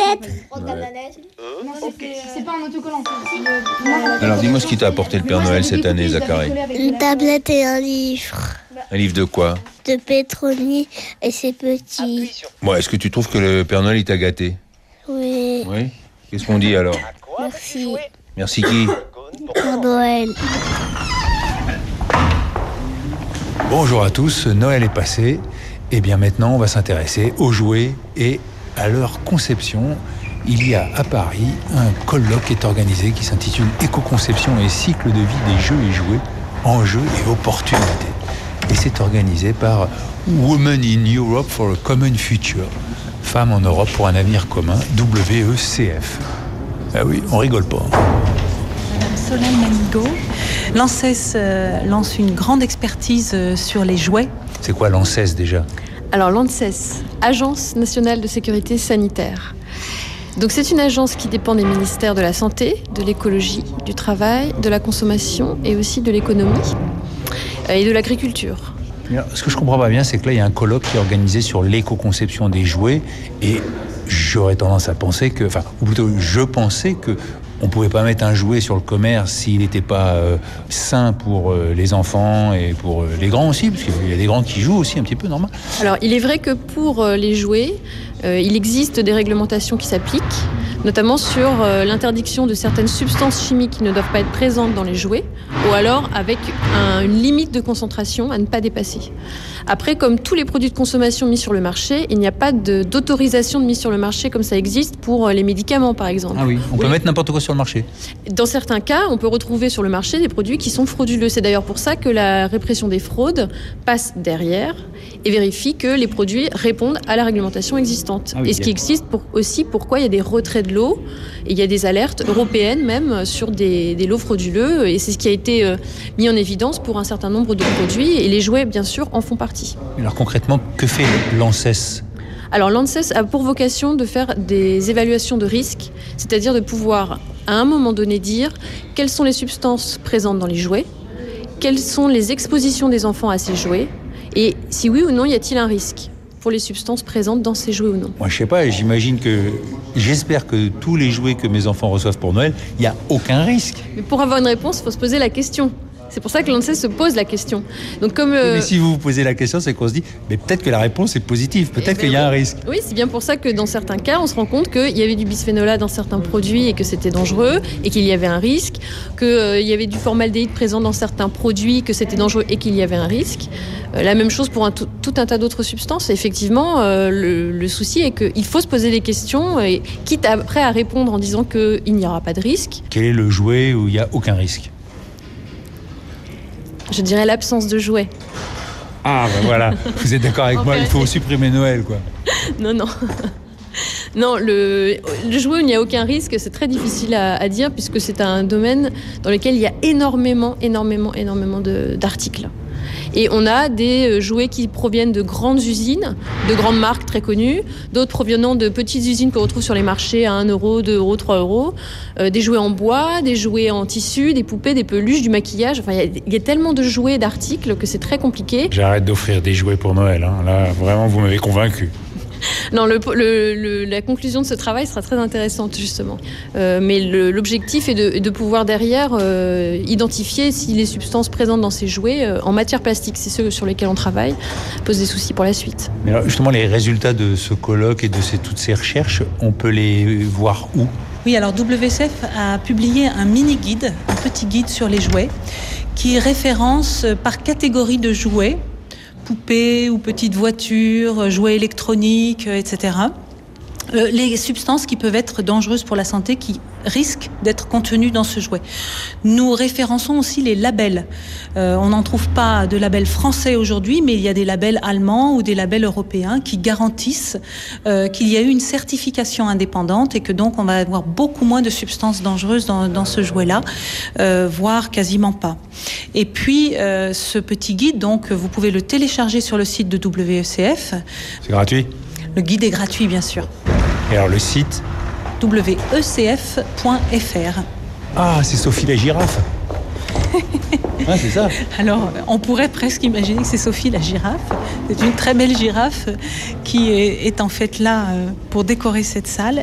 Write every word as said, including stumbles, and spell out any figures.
peut-être. Ouais. C'est pas un autocollant. Alors dis-moi ce qui t'a apporté le Père Noël cette année, Zachary. Une tablette et un livre Un livre de quoi? de Petroni et c'est petit. Bon, est-ce que tu trouves que le Père Noël il t'a gâté? Oui, Oui. Qu'est-ce qu'on dit alors? merci. Merci qui? Père Noël. Bonjour à tous, Noël est passé. Et bien maintenant, on va s'intéresser aux jouets et à leur conception. Il y a à Paris un colloque qui est organisé qui s'intitule Éco-conception et cycle de vie des jeux et jouets, enjeux et opportunités. Et c'est organisé par Women in Europe for a Common Future, Femmes en Europe pour un avenir commun, W E C F. Ah oui, on rigole pas. Madame Solène Manigaud, l'ANSES euh, lance une grande expertise euh, sur les jouets. C'est quoi l'ANSES déjà? Alors l'ANSES, Agence nationale de sécurité sanitaire. Donc c'est une agence qui dépend des ministères de la Santé, de l'écologie, du travail, de la consommation et aussi de l'économie et de l'agriculture. Ce que je comprends pas bien, c'est que là, il y a un colloque qui est organisé sur l'éco-conception des jouets et j'aurais tendance à penser que, enfin, ou plutôt, je pensais que on pouvait pas mettre un jouet sur le commerce s'il n'était pas euh, sain pour euh, les enfants et pour euh, les grands aussi, parce qu'il y a des grands qui jouent aussi un petit peu, normal. Alors, il est vrai que pour euh, les jouets, euh, il existe des réglementations qui s'appliquent, notamment sur euh, l'interdiction de certaines substances chimiques qui ne doivent pas être présentes dans les jouets, ou alors avec un, une limite de concentration à ne pas dépasser. Après, comme tous les produits de consommation mis sur le marché, il n'y a pas de, d'autorisation de mise sur le marché comme ça existe pour les médicaments, par exemple. Ah oui, on peut oui. mettre n'importe quoi sur le marché. Dans certains cas, on peut retrouver sur le marché des produits qui sont frauduleux. C'est d'ailleurs pour ça que la répression des fraudes passe derrière et vérifie que les produits répondent à la réglementation existante. Ah oui, et ce qui existe pour, aussi pourquoi il y a des retraits de lots, et il y a des alertes européennes même sur des, des lots frauduleux, et c'est ce qui a été euh, mis en évidence pour un certain nombre de produits, et les jouets, bien sûr, en font partie. Alors concrètement, que fait l'ANSES ? Alors l'ANSES a pour vocation de faire des évaluations de risque, c'est-à-dire de pouvoir à un moment donné dire quelles sont les substances présentes dans les jouets, quelles sont les expositions des enfants à ces jouets, et si oui ou non y a-t-il un risque pour les substances présentes dans ces jouets ou non. Moi je sais pas, j'imagine que, j'espère que tous les jouets que mes enfants reçoivent pour Noël, il n'y a aucun risque. Mais pour avoir une réponse, il faut se poser la question. C'est pour ça que l'ANSES se pose la question. Donc comme euh... Mais si vous vous posez la question, c'est qu'on se dit, mais peut-être que la réponse est positive, peut-être eh ben qu'il y a oui. un risque. Oui, c'est bien pour ça que dans certains cas, on se rend compte qu'il y avait du bisphénol A dans certains produits et que c'était dangereux et qu'il y avait un risque, qu'il euh, y avait du formaldéhyde présent dans certains produits, que c'était dangereux et qu'il y avait un risque. Euh, la même chose pour un tout, tout un tas d'autres substances. Et effectivement, euh, le, le souci est qu'il faut se poser des questions, et, quitte après à répondre en disant qu'il n'y aura pas de risque. Quel est le jouet où il n'y a aucun risque ? Je dirais l'absence de jouets. Ah ben voilà, vous êtes d'accord avec moi, il faut supprimer Noël quoi. Non, non. Non, le, le jouet où il n'y a aucun risque, c'est très difficile à, à dire puisque c'est un domaine dans lequel il y a énormément, énormément, énormément de, d'articles. Et on a des jouets qui proviennent de grandes usines, de grandes marques très connues, d'autres provenant de petites usines qu'on retrouve sur les marchés à un euro, deux euros, trois euros, euh, des jouets en bois, des jouets en tissu, des poupées, des peluches, du maquillage. Enfin, il y, y a tellement de jouets et d'articles que c'est très compliqué. J'arrête d'offrir des jouets pour Noël, hein. Là, vraiment, vous m'avez convaincu. Non, le, le, le, la conclusion de ce travail sera très intéressante, justement. Euh, mais le, l'objectif est de, de pouvoir derrière euh, identifier si les substances présentes dans ces jouets, euh, en matière plastique, c'est ceux sur lesquels on travaille, posent des soucis pour la suite. Mais alors, justement, les résultats de ce colloque et de ces, toutes ces recherches, on peut les voir où ? Oui, alors W C F a publié un mini-guide, un petit guide sur les jouets, qui référence par catégorie de jouets, poupées ou petites voitures, jouets électroniques, et cetera. Euh, les substances qui peuvent être dangereuses pour la santé, qui risquent d'être contenues dans ce jouet. Nous référençons aussi les labels. Euh, on n'en trouve pas de labels français aujourd'hui, mais il y a des labels allemands ou des labels européens qui garantissent euh, qu'il y a eu une certification indépendante et que donc on va avoir beaucoup moins de substances dangereuses dans, dans ce jouet-là, euh, voire quasiment pas. Et puis, euh, ce petit guide, donc, vous pouvez le télécharger sur le site de W E C F. C'est gratuit ? Le guide est gratuit, bien sûr. Et alors le site ? W E C F point F R. Ah, c'est Sophie la girafe. Ah, c'est ça. Alors, on pourrait presque imaginer que c'est Sophie la girafe. C'est une très belle girafe qui est, est en fait là pour décorer cette salle.